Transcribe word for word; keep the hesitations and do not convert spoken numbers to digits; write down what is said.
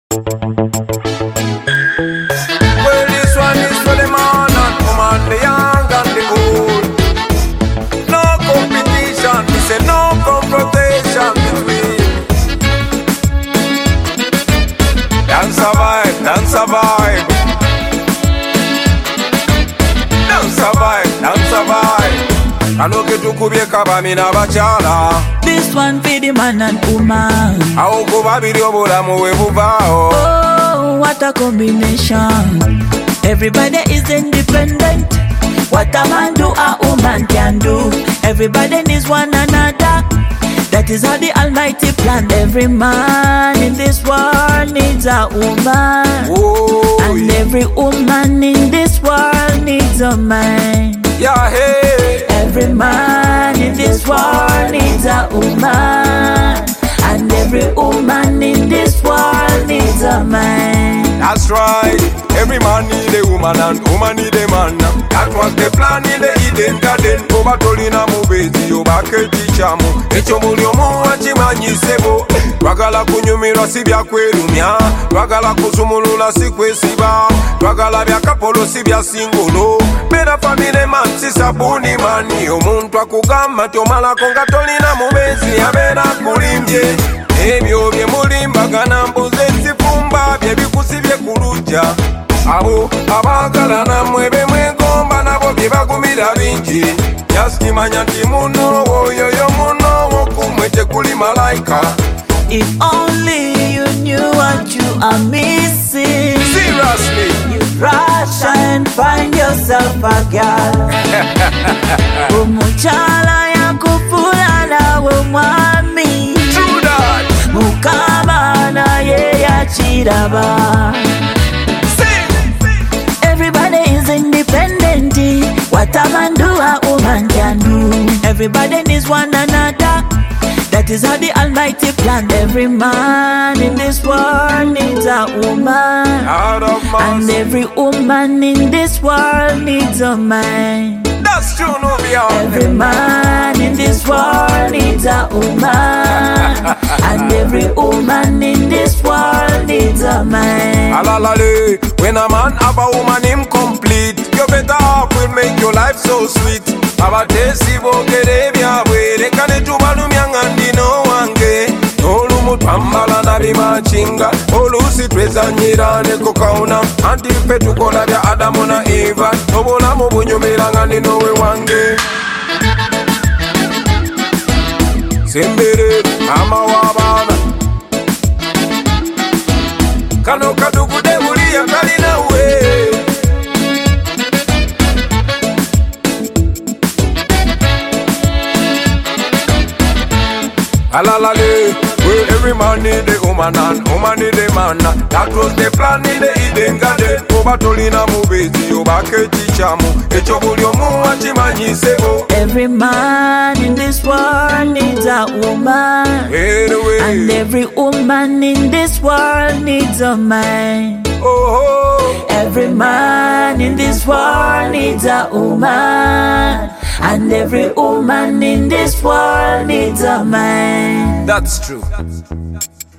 Well, this one is for the man and woman, the young and the old. No competition, we say no confrontation between. Dance a vibe, dance a vibe. Dance a vibe, dance a vibe. Kanoke tukubyeka bami n'abakyala. This one for the man and woman. Awo kubabiri obulamu we buvaawo. Oh, what a combination. Everybody is independent. What a man do, a woman can do. Everybody needs one another. That is how the Almighty planned. Every man in this world needs a woman. Oh, And yeah. every woman in this world needs a man. Yeah, hey. Every man in this world needs a woman. And every woman in this world needs a man. That's right. Every man need a woman and woman need a man. That was the plan in the Eden Garden. Oba tolina mubezi oba ketichamu. Echo muli omu akimanyisebo. Twagala kunyumirwa si bya kwerumya. Twagala kuzumulula si kwesiba. Twagala bya kapolo si bya singolo. Bera family man si sabuni mani. Omuntu akugamba tomalako nga tolina mubezi abeera kulimbye. Ebyo bye mulimbagana mbuze sifumba bye bikusibye ku luggya. Abo abaagala nammwe be mwegomba nabo bye bagumira bingi. Yasikimanya nti munoowo oyo yo munoowo kumwe tekuli malayika. If only you knew what you are missing. Seriously. You'd rush and find yourself a girl. Umuchala yakufula nawe mwami. True that. Mukama na ye yachiraba. Everybody is independent. What a man do, a woman can do. Everybody needs one another. That is how the Almighty planned. Every man in this world needs a woman. Out of And mercy. every woman in this world needs a man. That's true, no be all. Every man in this world needs a woman. And every woman in this world needs a man. Alalale, when a man have a woman incomplete, you better off will make your life so sweet. Abatesi bogere byabwe leka ne tubalumya nga ndino wange. Olumu twambala na bimachinga, olusi twezanyira ne kokauna. Anti ffe tukola bya Adamu na Eva, obulamu bunyumira nga ndino we wange. Sembere mama w'abaana, kano kadugude buli yakalina we. Alalale, well, every man need a woman and woman need a man. That was the plan in the Eden Garden. Oba tolina mubezi oba ketichamu. Echo buli omu akimanyisebo. Every man in this world needs a woman. Anyway. And every woman in this world needs a man. Oh, Every man in this world needs a woman. And every woman in this world needs a man. that's true.